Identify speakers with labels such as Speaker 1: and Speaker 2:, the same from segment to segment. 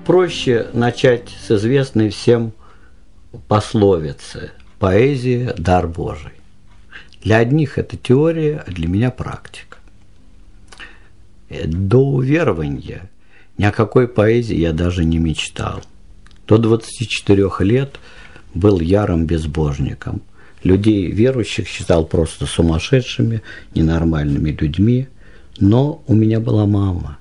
Speaker 1: проще начать с известной всем пословицы «Поэзия – дар Божий». Для одних это теория, а для меня практика. До уверования ни о какой поэзии я даже не мечтал. До 24 лет был ярым безбожником. Людей верующих считал просто сумасшедшими, ненормальными людьми. Но у меня была мама.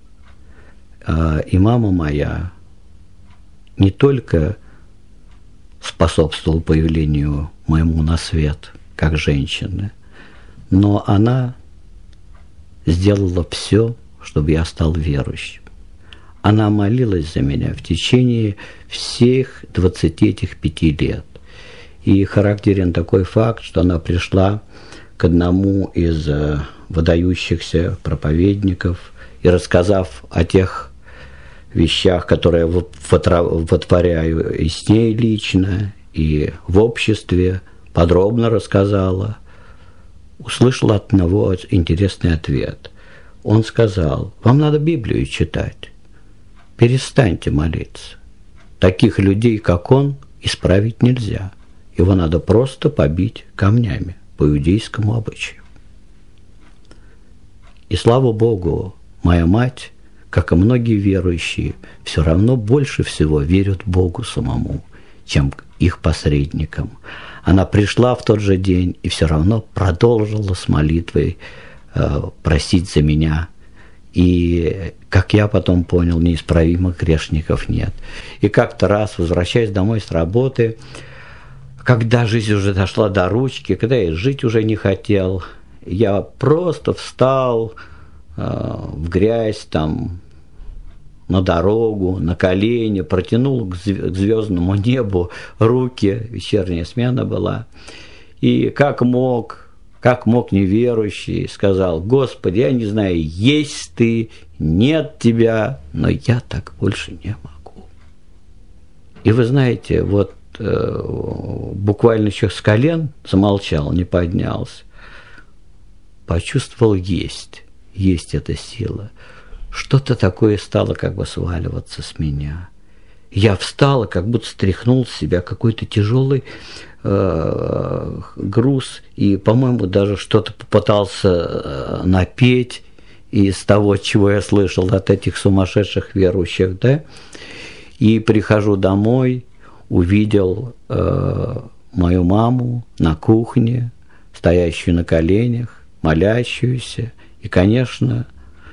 Speaker 1: И мама моя не только способствовала появлению моему на свет как женщины, но она сделала все, чтобы я стал верующим. Она молилась за меня в течение всех 25 лет. И характерен такой факт, что она пришла к одному из выдающихся проповедников и, рассказав о тех вещах, которые вотворяю и с ней лично, и в обществе, подробно рассказала, услышала от него интересный ответ. Он сказал: вам надо Библию читать, перестаньте молиться. Таких людей, как он, исправить нельзя. Его надо просто побить камнями по иудейскому обычаю. И слава Богу, моя мать, как и многие верующие, все равно больше всего верят Богу самому, чем их посредникам. Она пришла в тот же день и все равно продолжила с молитвой просить за меня. И, как я потом понял, неисправимых грешников нет. И как-то раз, возвращаясь домой с работы, когда жизнь уже дошла до ручки, когда я жить уже не хотел, я просто встал в грязь, там, на дорогу, на колени, протянул к звездному небу руки, вечерняя смена была, и как мог неверующий, сказал: Господи, я не знаю, есть ты, нет тебя, но я так больше не могу. И вы знаете, вот буквально еще с колен замолчал, не поднялся, почувствовал, есть эта сила. Что-то такое стало как бы сваливаться с меня. Я встал и как будто стряхнул с себя какой-то тяжелый груз, и, по-моему, даже что-то попытался напеть из того, чего я слышал от этих сумасшедших верующих, да, и прихожу домой, увидел мою маму на кухне, стоящую на коленях, молящуюся, и, конечно,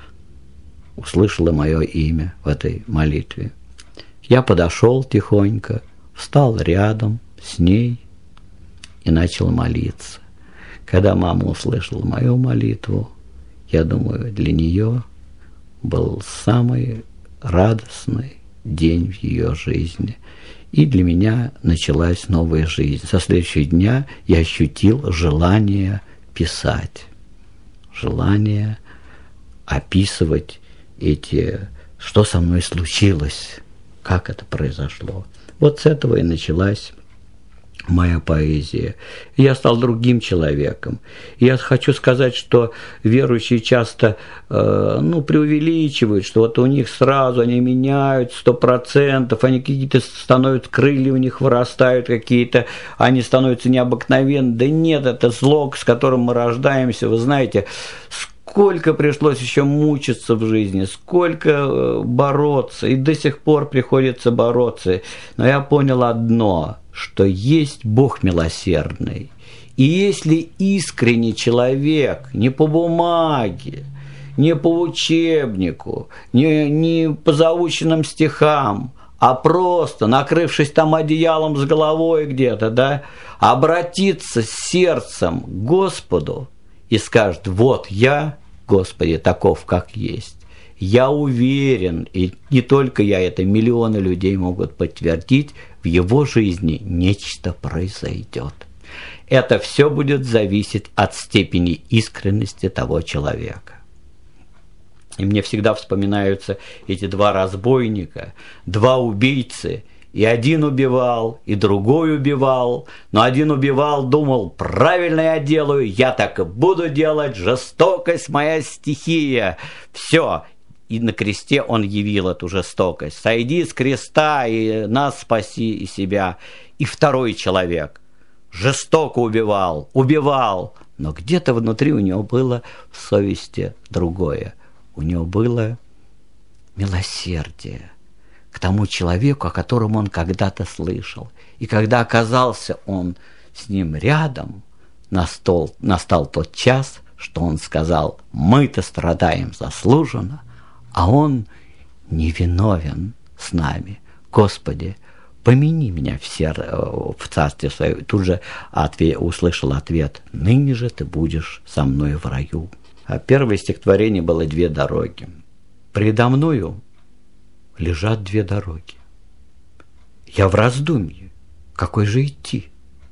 Speaker 1: услышала мое имя в этой молитве. Я подошел тихонько, встал рядом с ней и начал молиться. Когда мама услышала мою молитву, я думаю, для нее был самый радостный день в ее жизни. И для меня началась новая жизнь. Со следующего дня я ощутил желание писать, желание описывать что со мной случилось, как это произошло. Вот с этого и началась моя поэзия. И я стал другим человеком. И я хочу сказать, что верующие часто преувеличивают, что вот у них сразу они меняют 100%, они какие-то становятся, крылья у них вырастают какие-то, они становятся необыкновенны. Да нет, это зло, с которым мы рождаемся. Вы знаете, сколько пришлось еще мучиться в жизни, сколько бороться, и до сих пор приходится бороться. Но я понял одно, что есть Бог милосердный. И если искренний человек, не по бумаге, не по учебнику, не по заученным стихам, а просто, накрывшись там одеялом с головой где-то, да, обратиться сердцем к Господу и скажет: вот я, Господи, таков, как есть. Я уверен, и не только я, это миллионы людей могут подтвердить, в его жизни нечто произойдет. Это все будет зависеть от степени искренности того человека. И мне всегда вспоминаются эти два разбойника, два убийцы. И один убивал, и другой убивал. Но один убивал, думал: правильно я делаю, я так и буду делать, жестокость моя стихия. Все. и на кресте он явил эту жестокость. Сойди с креста и нас спаси, и себя. И второй человек жестоко убивал, но где-то внутри у него было в совести другое. У него было милосердие к тому человеку, о котором он когда-то слышал. И когда оказался он с ним рядом, настал тот час, что он сказал: мы-то страдаем заслуженно, а он невиновен с нами. Господи, помяни меня в царстве своем. Тут же услышал ответ: ныне же ты будешь со мной в раю. А первое стихотворение было «Две дороги». Предо мною лежат две дороги. Я в раздумье, какой же идти?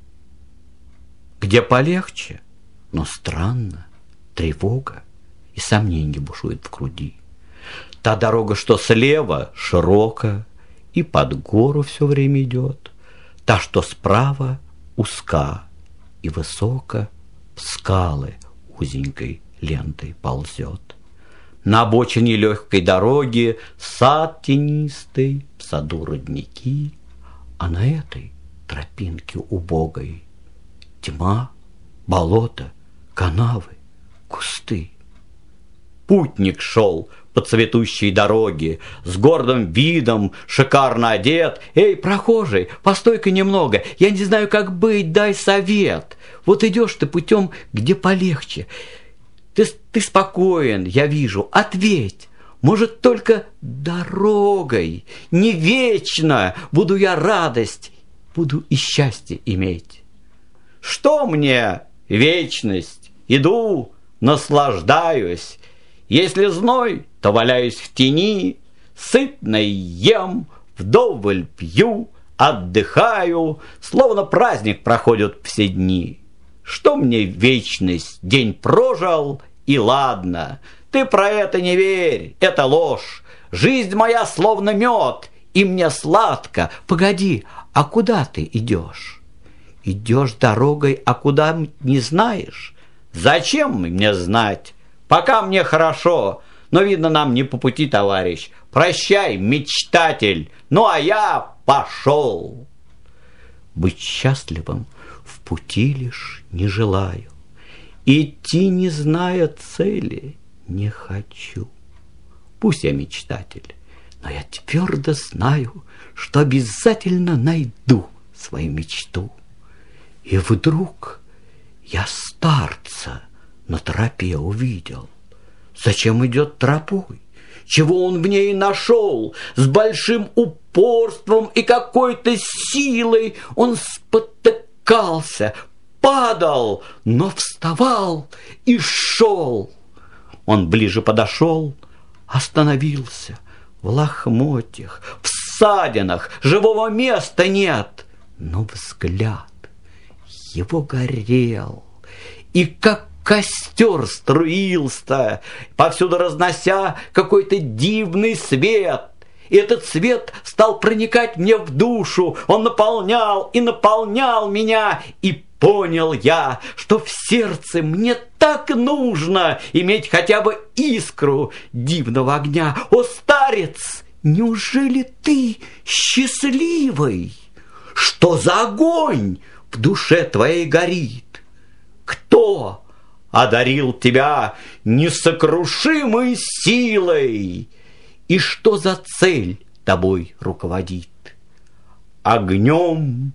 Speaker 1: Где полегче, но странно, тревога и сомнение бушует в груди. Та дорога, что слева, широка и под гору все время идет. Та, что справа, узка и высоко в скалы узенькой лентой ползет. На обочине легкой дороги сад тенистый, в саду родники, а на этой тропинке убогой тьма, болото, канавы, кусты. Путник шел по цветущей дороге, с гордым видом, шикарно одет. «Эй, прохожий, постой-ка немного, я не знаю, как быть, дай совет. Вот идешь ты путем, где полегче. Ты спокоен, я вижу, ответь. Может, только дорогой, не вечно буду я радость, буду и счастье иметь. Что мне вечность? Иду, наслаждаюсь. Если зной, то валяюсь в тени, сытно ем, вдоволь пью, отдыхаю, словно праздник проходят все дни. Что мне вечность? День прожил, и ладно. Ты про это не верь, это ложь. Жизнь моя словно мед, и мне сладко. Погоди, а куда ты идешь? Идешь дорогой, а куда не знаешь? Зачем мне знать? Пока мне хорошо, но, видно, нам не по пути, товарищ. Прощай, мечтатель, ну а я пошел. Быть счастливым в пути лишь не желаю, идти, не зная цели, не хочу. Пусть я мечтатель, но я твердо знаю, что обязательно найду свою мечту. И вдруг я старца на тропе увидел. Зачем идет тропой? Чего он в ней нашел? С большим упорством и какой-то силой он спотыкался, падал, но вставал и шел. Он ближе подошел, остановился. В лохмотьях, в ссадинах, живого места нет. Но взгляд его горел, и как костер струился, повсюду разнося какой-то дивный свет. И этот свет стал проникать мне в душу, он наполнял и наполнял меня, и понял я, что в сердце мне так нужно иметь хотя бы искру дивного огня. О, старец, неужели ты счастливый? Что за огонь в душе твоей горит? Кто одарил тебя несокрушимой силой? И что за цель тобой руководит? Огнем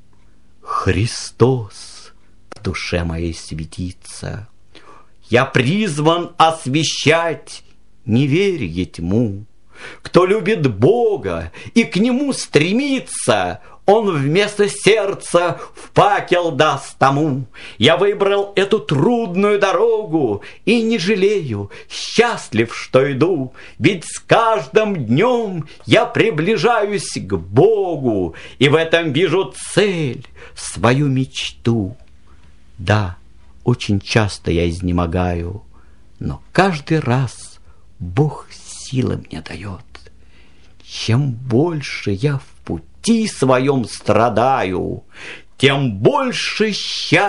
Speaker 1: Христос в душе моей светится. Я призван освещать неверие тьму. Кто любит Бога и к Нему стремится, Он вместо сердца в факел даст тому. Я выбрал эту трудную дорогу и не жалею, счастлив, что иду. Ведь с каждым днем я приближаюсь к Богу, и в этом вижу цель, свою мечту. Да, очень часто я изнемогаю, но каждый раз Бог силы мне дает. Чем больше я в пути своем страдаю, тем больше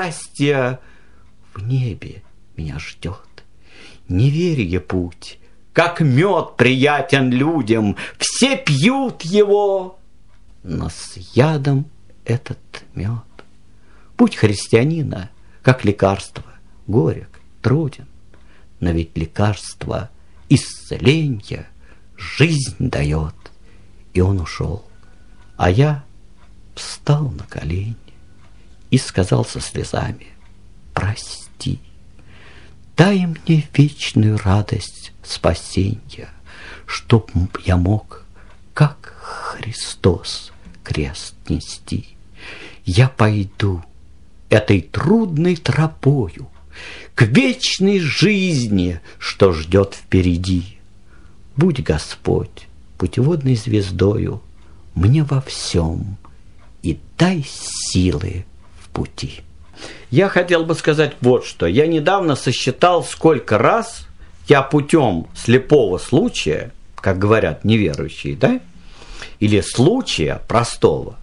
Speaker 1: счастья в небе меня ждет. Неверие путь, как мед приятен людям, все пьют его, но с ядом этот мед. Путь христианина, как лекарство, горек, труден, но ведь лекарство исцеления жизнь дает. И он ушел, а я встал на колени и сказал со слезами: прости, дай мне вечную радость спасения, чтоб я мог, как Христос, крест нести. Я пойду этой трудной тропою к вечной жизни, что ждет впереди. Будь, Господь, путеводной звездою мне во всем и дай силы в пути. Я хотел бы сказать вот что. Я недавно сосчитал, сколько раз я путем слепого случая, как говорят неверующие, да, или случая простого,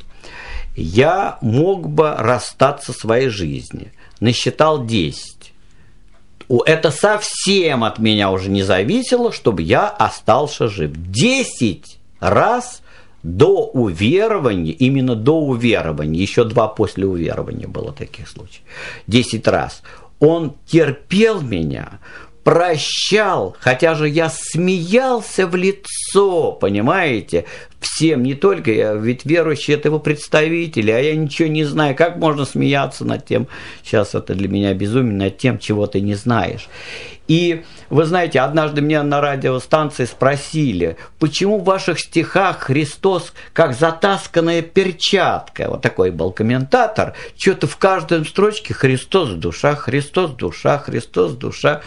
Speaker 1: я мог бы расстаться своей жизнью. Насчитал 10. Это совсем от меня уже не зависело, чтобы я остался жив. 10 раз до уверования, именно до уверования, еще 2 после уверования было таких случаев. 10 раз. Он терпел меня, прощал, хотя же я смеялся в лицо, понимаете, всем, не только я, ведь верующие это его представители, а я ничего не знаю, как можно смеяться над тем, сейчас это для меня безумие, над тем, чего ты не знаешь. И вы знаете, однажды меня на радиостанции спросили, почему в ваших стихах Христос как затасканная перчатка, вот такой был комментатор, что-то в каждой строчке Христос душа, Христос душа, Христос душа.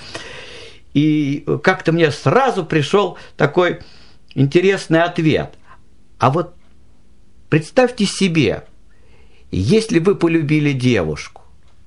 Speaker 1: И как-то мне сразу пришел такой интересный ответ. А вот представьте себе, если вы полюбили девушку,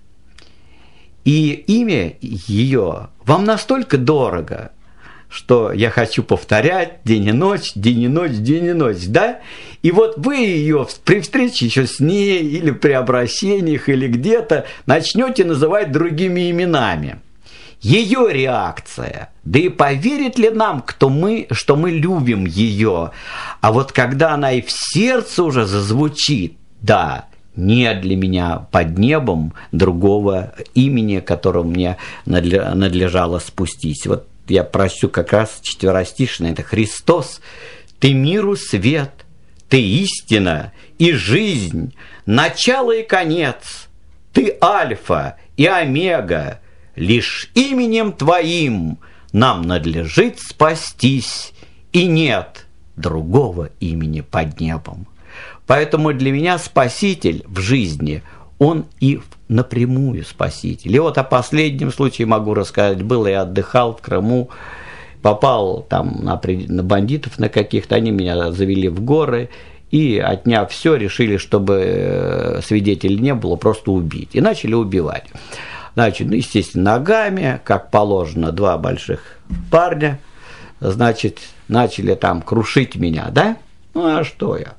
Speaker 1: и имя ее вам настолько дорого, что я хочу повторять день и ночь, день и ночь, день и ночь, да? И вот вы ее при встрече еще с ней, или при обращениях, или где-то начнете называть другими именами. Ее реакция, да и поверит ли нам, что мы любим ее, а вот когда она и в сердце уже зазвучит, да, нет для меня под небом другого имени, которому мне надлежало спустись. Вот я прощу как раз четверостишное, это Христос, ты миру свет, ты истина и жизнь, начало и конец, ты альфа и омега, лишь именем Твоим нам надлежит спастись, и нет другого имени под небом. Поэтому для меня Спаситель в жизни, он и напрямую Спаситель. И вот о последнем случае могу рассказать. Я отдыхал в Крыму, попал там на бандитов на каких-то, они меня завели в горы, и, отняв все, решили, чтобы свидетелей не было, просто убить. И начали убивать. Значит, естественно, ногами, как положено, 2 больших парня, значит, начали там крушить меня, да? Ну, а что я?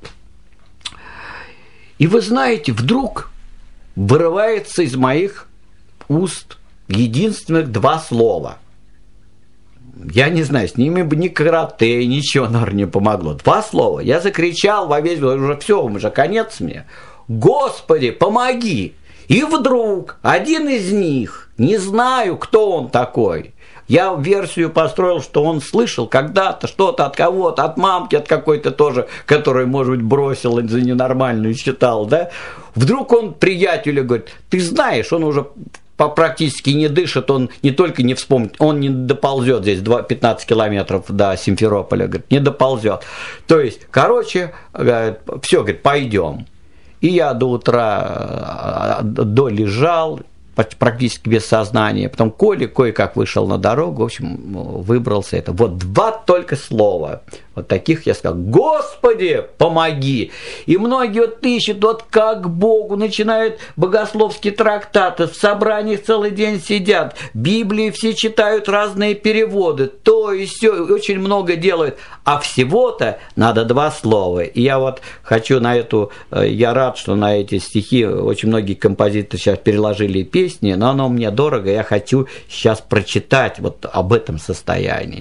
Speaker 1: И вы знаете, вдруг вырывается из моих уст единственных 2 слова. Я не знаю, с ними бы ни карате, ничего, наверное, не помогло. 2 слова. Я закричал во весь, уже все, уже конец мне. Господи, помоги! И вдруг один из них, не знаю, кто он такой, я версию построил, что он слышал когда-то что-то от кого-то, от мамки, от какой-то тоже, которую, может быть, бросил за ненормальную считал, да? Вдруг он приятелю говорит, ты знаешь, он уже практически не дышит, он не только не вспомнит, он не доползет здесь 15 километров до Симферополя, говорит, не доползет. То есть, короче, все, говорит, пойдем. И я до утра долежал, практически без сознания. Потом кое-как вышел на дорогу, в общем, выбрался это. Вот 2 только слова. Вот таких я сказал, Господи, помоги. И многие вот ищут, вот как Богу, начинают богословские трактаты, в собраниях целый день сидят, Библии все читают, разные переводы, то и все, очень много делают. А всего-то надо 2 слова. И я вот хочу на эту, я рад, что на эти стихи очень многие композиторы сейчас переложили песни, но оно мне дорого, я хочу сейчас прочитать вот об этом состоянии.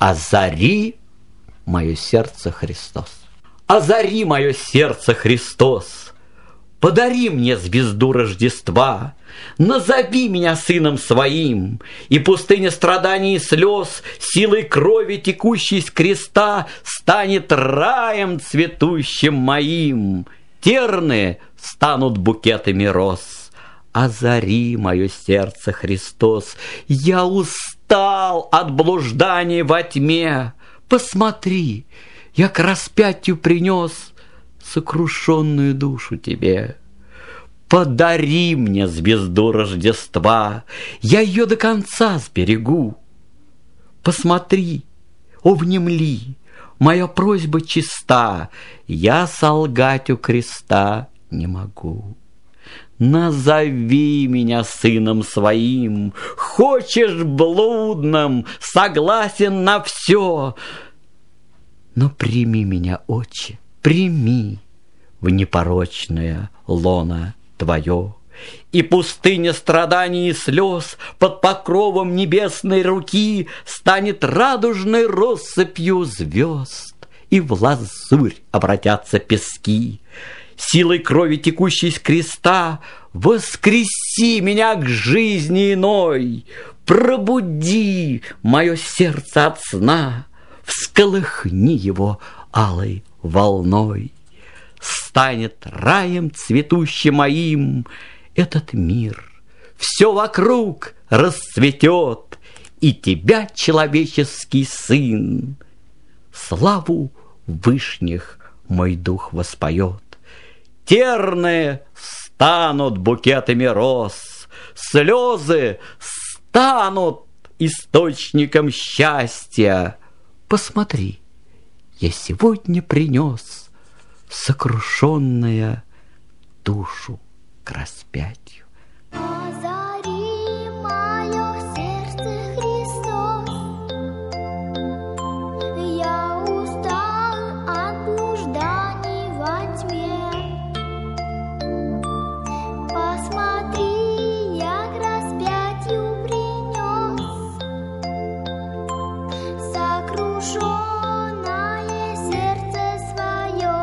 Speaker 1: Озари мое сердце, Христос. Озари мое сердце, Христос. Подари мне звезду Рождества. Назови меня сыном своим, и пустыня страданий и слез силой крови, текущей с креста, станет раем цветущим моим. Терны станут букетами роз. Озари мое сердце, Христос. Я устал от блужданий во тьме. Посмотри, я к распятию принес сокрушенную душу тебе. Подари мне звезду Рождества, я ее до конца сберегу. Посмотри, о, внемли, моя просьба чиста, я солгать у креста не могу. Назови меня сыном своим, хочешь блудным, согласен на все, но прими меня, Отче, прими в непорочное лоно Твое, и пустыня страданий и слез под покровом небесной руки станет радужной россыпью звезд, и в лазурь обратятся пески. Силой крови, текущей с креста, воскреси меня к жизни иной, пробуди мое сердце от сна, всколыхни его алой волной. Станет раем цветущим моим этот мир, все вокруг расцветет, и тебя, человеческий сын, славу вышних мой дух воспоет. Терны станут букетами роз, слезы станут источником счастья. Посмотри, я сегодня принес сокрушенная душу к распятию.
Speaker 2: Озари мое сердце, Христос. Я устал от блужданий во тьме. Посмотри, я к распятию принес сокрушенное сердце свое.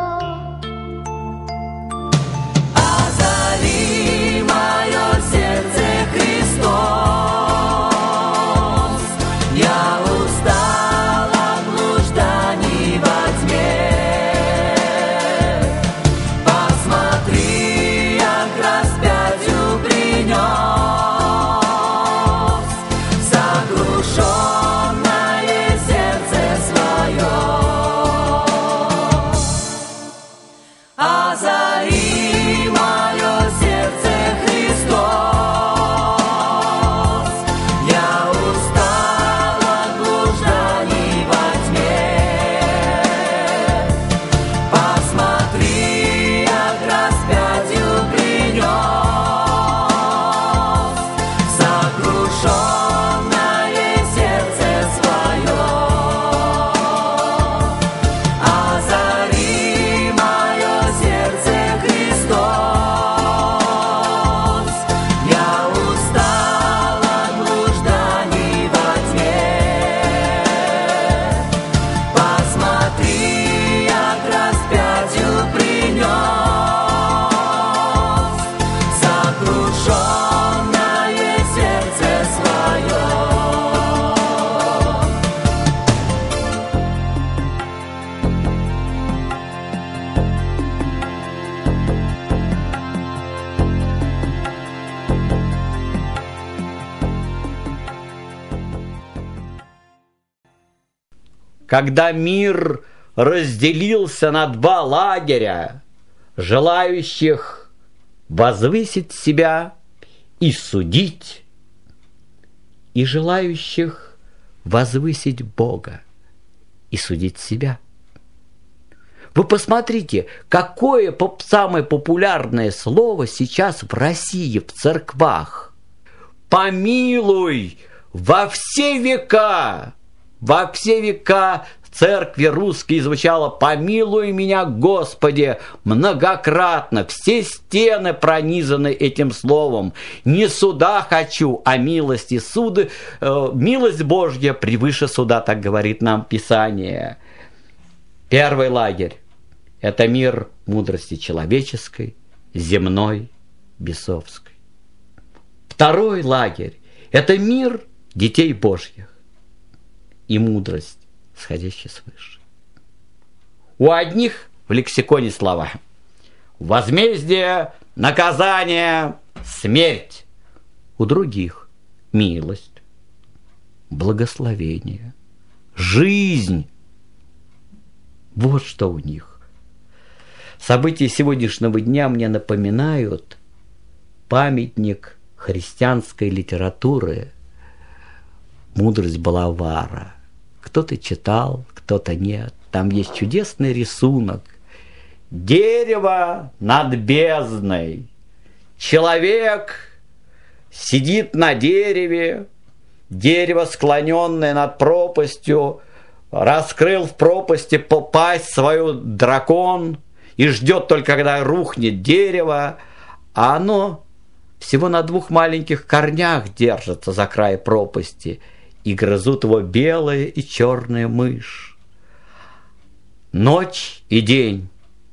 Speaker 1: Когда мир разделился на два лагеря, желающих возвысить себя и судить, и желающих возвысить Бога и судить себя. Вы посмотрите, какое самое популярное слово сейчас в России в церквах. Помилуй во все века в церкви русской звучало «Помилуй меня, Господи!» многократно. Все стены пронизаны этим словом. Не суда хочу, а милости. Милость Божья превыше суда, так говорит нам Писание. Первый лагерь – это мир мудрости человеческой, земной, бесовской. Второй лагерь – это мир детей Божьих и мудрость, сходящая свыше. У одних в лексиконе слова возмездие, наказание, смерть. У других милость, благословение, жизнь. Вот что у них. События сегодняшнего дня мне напоминают памятник христианской литературы «Мудрость Балавара». Кто-то читал, кто-то нет. Там есть чудесный рисунок. Дерево над бездной. Человек сидит на дереве, дерево, склоненное над пропастью, раскрыл в пропасти пасть свою дракон и ждет только, когда рухнет дерево, а оно всего на 2 маленьких корнях держится за край пропасти, и грызут его белая и черная мышь. Ночь и день.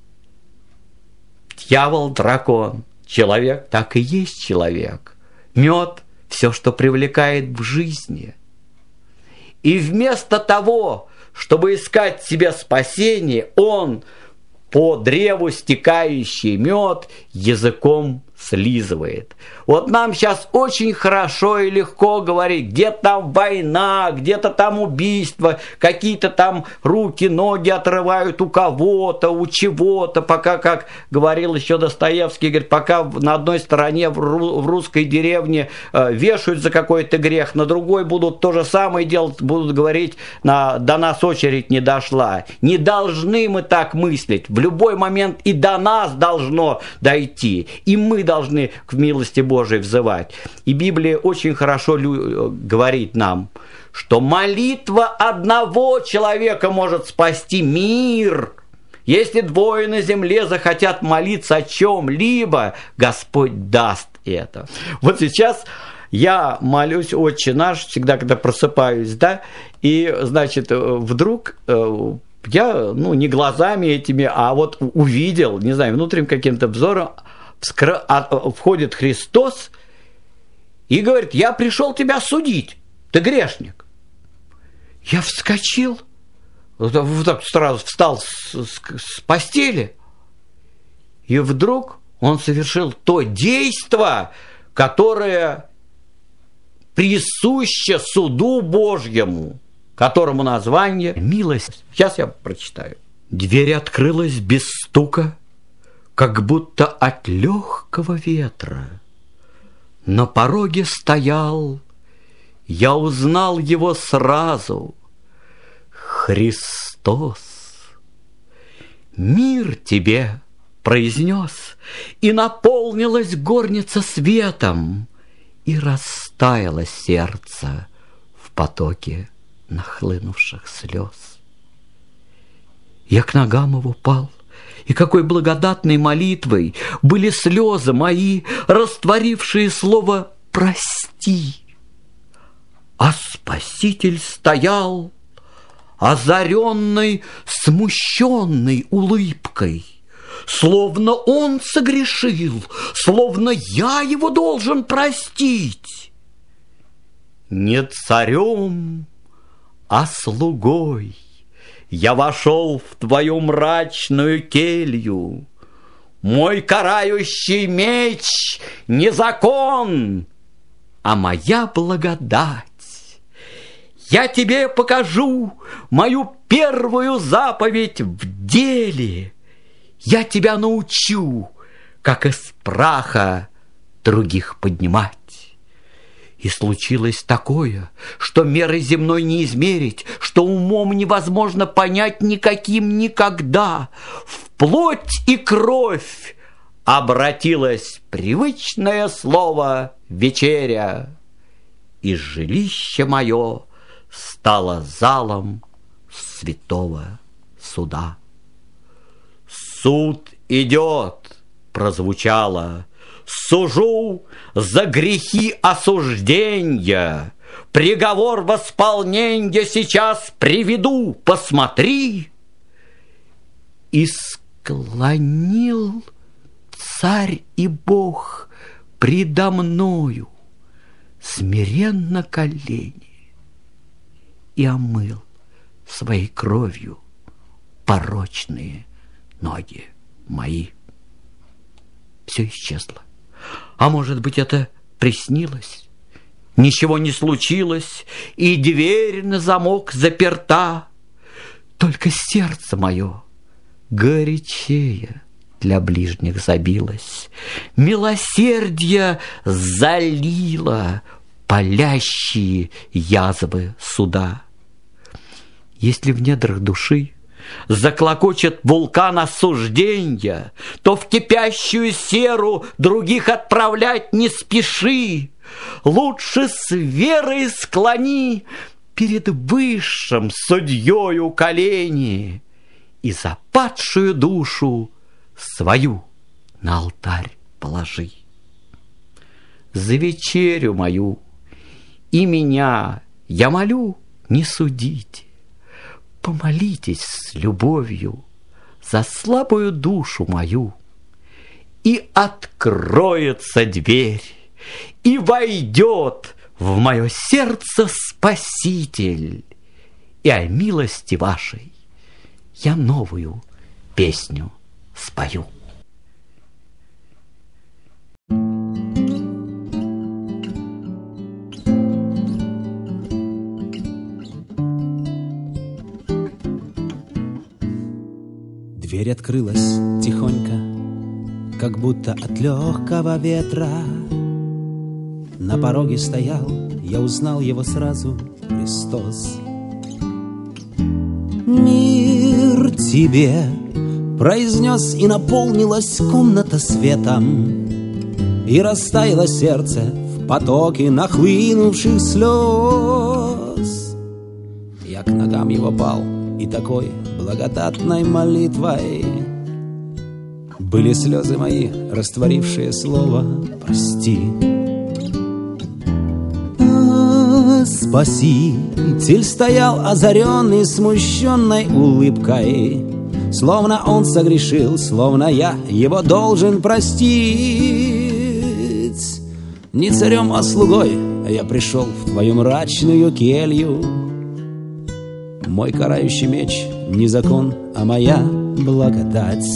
Speaker 1: Дьявол, дракон, человек так и есть человек. Мед – все, что привлекает в жизни. И вместо того, чтобы искать себе спасение, он по древу стекающий мед языком слизывает. Вот нам сейчас очень хорошо и легко говорить, где там война, где-то там убийство, какие-то там руки, ноги отрывают у кого-то, у чего-то, пока, как говорил еще Достоевский, говорит, пока на одной стороне в русской деревне вешают за какой-то грех, на другой будут то же самое делать, будут говорить, до нас очередь не дошла. Не должны мы так мыслить. В любой момент и до нас должно дойти. И мы должны к милости Божией взывать. И Библия очень хорошо говорит нам, что молитва одного человека может спасти мир. Если 2 на земле захотят молиться о чем-либо, Господь даст это. Вот сейчас я молюсь «Отче наш», всегда, когда просыпаюсь, да, и, значит, вдруг я, не глазами этими, а вот увидел, не знаю, внутренним каким-то взором, входит Христос и говорит: я пришел тебя судить, ты грешник. Я вскочил, вот так сразу встал с постели, и вдруг он совершил то действо, которое присуще суду Божьему, которому название милость. Сейчас я прочитаю. Дверь открылась без стука, как будто от легкого ветра. На пороге стоял, я узнал его сразу, Христос. «Мир тебе!» — произнес, и наполнилась горница светом, и растаяло сердце в потоке нахлынувших слез. Я к ногам его пал, и какой благодатной молитвой были слезы мои, растворившие слово «прости». А Спаситель стоял, озаренный, смущенной улыбкой, словно он согрешил, словно я его должен простить. Не царем, а слугой я вошел в твою мрачную келью. Мой карающий меч не закон, а моя благодать. Я тебе покажу мою первую заповедь в деле. Я тебя научу, как из праха других поднимать. И случилось такое, что мерой земной не измерить, что умом невозможно понять никаким никогда. В плоть и кровь обратилось привычное слово «вечеря», и жилище мое стало залом святого суда. «Суд идет!» прозвучало. «Сужу за грехи осуждения, приговор восполнения сейчас приведу, посмотри!» И склонил царь и Бог предо мною смиренно колени и омыл своей кровью порочные ноги мои. Все исчезло. А может быть, это приснилось? Ничего не случилось, и дверь на замок заперта. Только сердце мое горячее для ближних забилось, милосердие залило палящие язвы суда. Если в недрах души заклокочет вулкан осуждения, то в кипящую серу других отправлять не спеши. Лучше с верой склони перед высшим судьёю колени и за падшую душу свою на алтарь положи. За вечерю мою и меня я молю, не судите. Помолитесь с любовью за слабую душу мою, и откроется дверь, и войдет в мое сердце Спаситель, и о милости вашей я новую песню спою.
Speaker 3: Дверь открылась тихонько, как будто от легкого ветра. На пороге стоял, я узнал его сразу, Христос. «Мир тебе!» произнес, и наполнилась комната светом, и растаяло сердце в потоке нахлынувших слез. Я к ногам его пал, и такой благодатной молитвой были слезы мои, растворившие слово «прости». Спаситель стоял озаренный смущенной улыбкой, словно он согрешил, словно я его должен простить. Не царем, а слугой я пришел в твою мрачную келью. Мой карающий меч не закон, а моя благодать.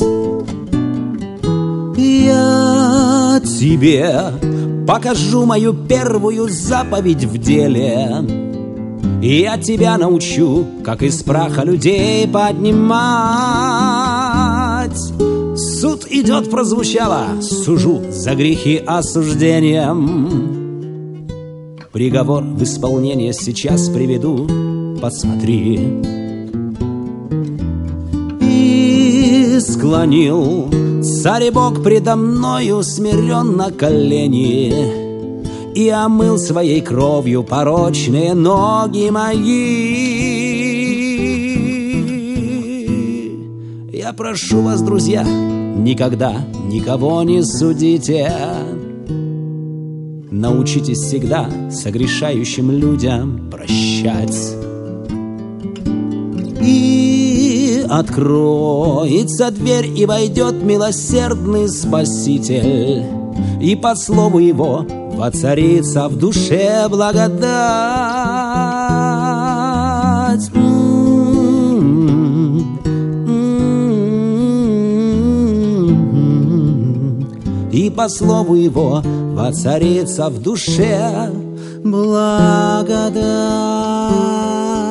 Speaker 3: Я тебе покажу мою первую заповедь в деле, и я тебя научу, как из праха людей поднимать. Суд идет, прозвучало, сужу за грехи осуждением. Приговор в исполнение сейчас приведу, посмотри. И склонил царь и Бог предо мною смиренно колени, и омыл своей кровью порочные ноги мои. Я прошу вас, друзья, никогда никого не судите. Научитесь всегда согрешающим людям прощать. И откроется дверь, и войдет милосердный Спаситель, и по слову его воцарится в душе благодать. И по слову его воцарится в душе благодать.